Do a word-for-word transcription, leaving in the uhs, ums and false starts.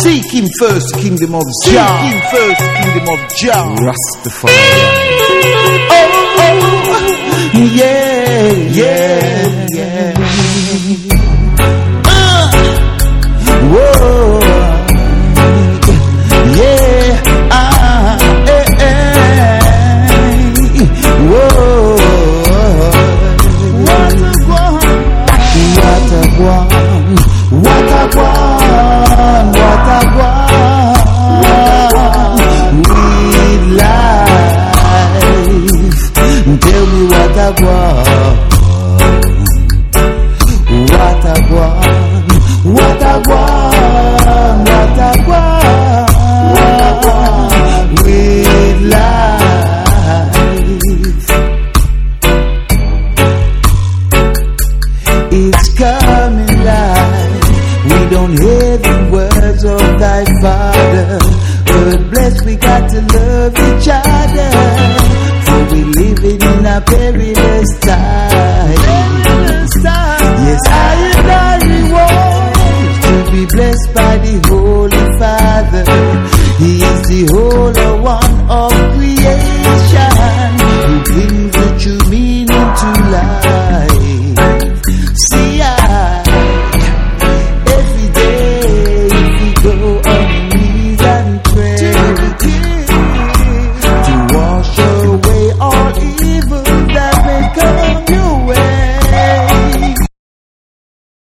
Seek him first, the kingdom of Jah. Seek him first, the kingdom of Jah. Rastafari. Oh, oh, yeah, yeah, yeah. Uh, whoa, yeah, ah, eh, eh, whoa. What a guan, what a guan, what a guan, with life. Tell me what a guan, what a guan, what a guan, what a guan, with life. It's coming live. We don't hear the words of thy Father. But blessed, we got to love each other. For we living in a perilous time. Yes, I and I reward to be blessed by the Holy Father. He is the Holy One of creation. Who